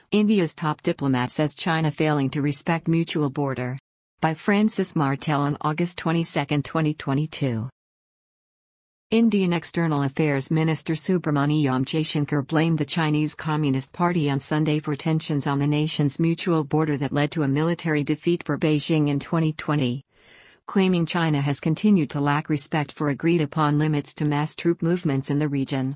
India's top diplomat says China failing to respect mutual border. By Francis Martel on August 22, 2022. Indian External Affairs Minister Subrahmanyam Jaishankar blamed the Chinese Communist Party on Sunday for tensions on the nation's mutual border that led to a military defeat for Beijing in 2020, claiming China has continued to lack respect for agreed-upon limits to mass troop movements in the region.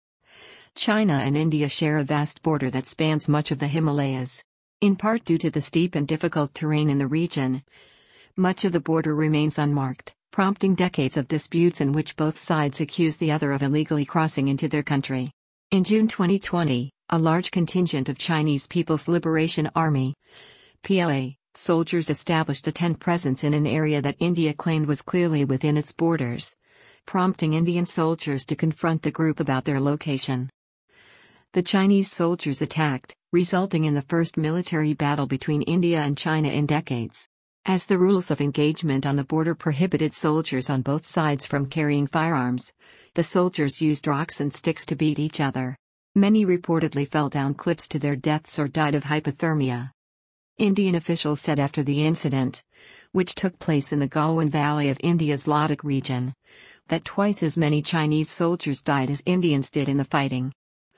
China and India share a vast border that spans much of the Himalayas. In part due to the steep and difficult terrain in the region, much of the border remains unmarked, prompting decades of disputes in which both sides accuse the other of illegally crossing into their country. In June 2020, a large contingent of Chinese People's Liberation Army (PLA) soldiers established a tent presence in an area that India claimed was clearly within its borders, prompting Indian soldiers to confront the group about their location. The Chinese soldiers attacked, resulting in the first military battle between India and China in decades. As the rules of engagement on the border prohibited soldiers on both sides from carrying firearms, the soldiers used rocks and sticks to beat each other. Many reportedly fell down cliffs to their deaths or died of hypothermia. Indian officials said after the incident, which took place in the Galwan Valley of India's Ladakh region, that twice as many Chinese soldiers died as Indians did in the fighting.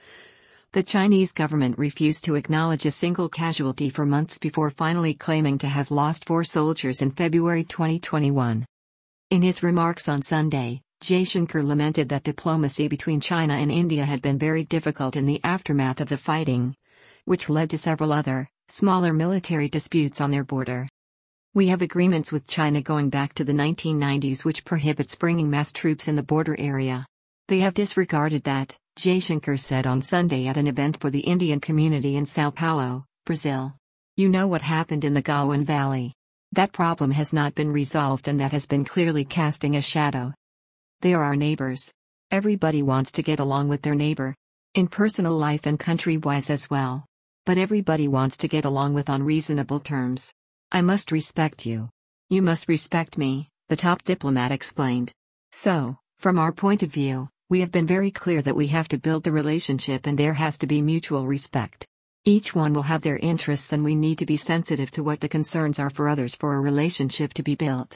The Chinese government refused to acknowledge a single casualty for months before finally claiming to have lost 4 soldiers in February 2021. In his remarks on Sunday, Jaishankar lamented that diplomacy between China and India had been very difficult in the aftermath of the fighting, which led to several other, smaller military disputes on their border. We have agreements with China going back to the 1990s which prohibits bringing mass troops in the border area. They have disregarded that, Jaishankar said on Sunday at an event for the Indian community in São Paulo, Brazil. You know what happened in the Galwan Valley. That problem has not been resolved and that has been clearly casting a shadow. They are our neighbors. Everybody wants to get along with their neighbor. In personal life and country-wise as well. But everybody wants to get along with on reasonable terms. I must respect you. You must respect me, the top diplomat explained. So, from our point of view, we have been very clear that we have to build the relationship and there has to be mutual respect. Each one will have their interests and we need to be sensitive to what the concerns are for others for a relationship to be built.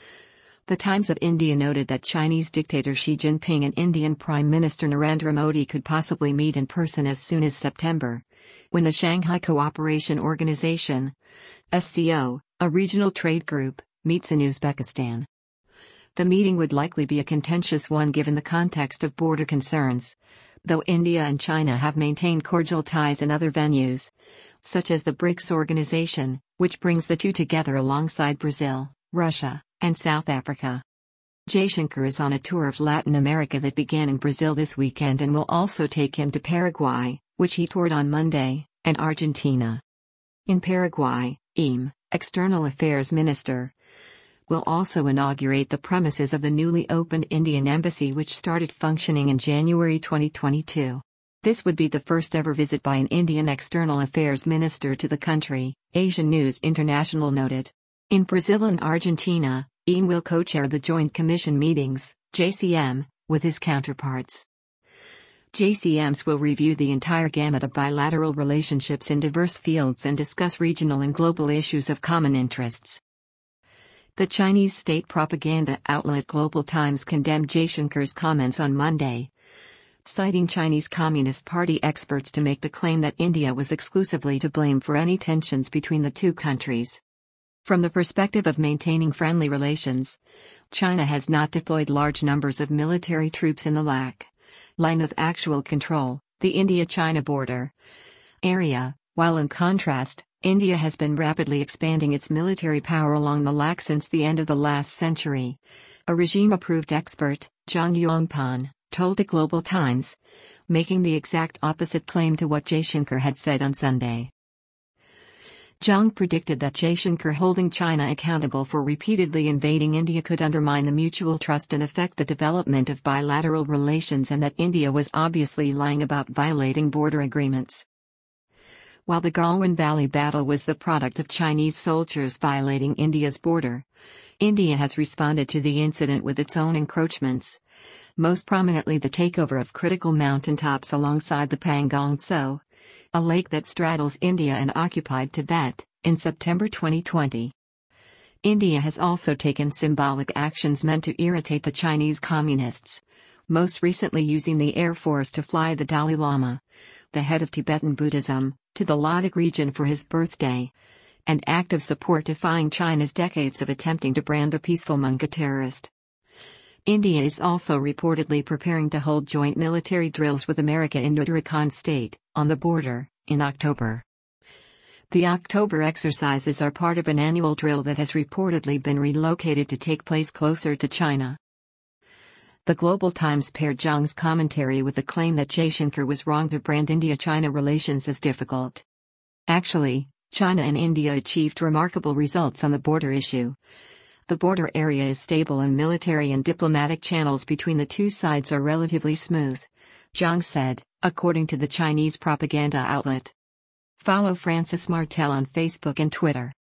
The Times of India noted that Chinese dictator Xi Jinping and Indian Prime Minister Narendra Modi could possibly meet in person as soon as September, when the Shanghai Cooperation Organization (SCO), a regional trade group, meets in Uzbekistan. The meeting would likely be a contentious one given the context of border concerns, though India and China have maintained cordial ties in other venues, such as the BRICS organization, which brings the two together alongside Brazil, Russia, and South Africa. Jaishankar is on a tour of Latin America that began in Brazil this weekend and will also take him to Paraguay, which he toured on Monday, and Argentina. In Paraguay, IM, External Affairs Minister, will also inaugurate the premises of the newly opened Indian Embassy which started functioning in January 2022. This would be the first ever visit by an Indian External Affairs Minister to the country, Asian News International noted. In Brazil and Argentina, IM will co-chair the Joint Commission meetings, JCM, with his counterparts. JCMs will review the entire gamut of bilateral relationships in diverse fields and discuss regional and global issues of common interests. The Chinese state propaganda outlet Global Times condemned Jaishankar's comments on Monday, citing Chinese Communist Party experts to make the claim that India was exclusively to blame for any tensions between the two countries. From the perspective of maintaining friendly relations, China has not deployed large numbers of military troops in the LAC, line of actual control, the India-China border area, while in contrast, India has been rapidly expanding its military power along the LAC since the end of the last century. A regime-approved expert, Zhang Yongpan, told the Global Times, making the exact opposite claim to what Jaishankar had said on Sunday. Zhang predicted that Jaishankar holding China accountable for repeatedly invading India could undermine the mutual trust and affect the development of bilateral relations and that India was obviously lying about violating border agreements. While the Galwan Valley battle was the product of Chinese soldiers violating India's border, India has responded to the incident with its own encroachments, most prominently the takeover of critical mountaintops alongside the Pangong Tso, a lake that straddles India and occupied Tibet, in September 2020. India has also taken symbolic actions meant to irritate the Chinese communists, most recently using the Air Force to fly the Dalai Lama, the head of Tibetan Buddhism, to the Ladakh region for his birthday, an act of support defying China's decades of attempting to brand the peaceful monk a terrorist. India is also reportedly preparing to hold joint military drills with America in Uttarakhand state, on the border, in October. The October exercises are part of an annual drill that has reportedly been relocated to take place closer to China. The Global Times paired Zhang's commentary with the claim that Jaishankar was wrong to brand India-China relations as difficult. Actually, China and India achieved remarkable results on the border issue. The border area is stable and military and diplomatic channels between the two sides are relatively smooth, Zhang said, according to the Chinese propaganda outlet. Follow Francis Martel on Facebook and Twitter.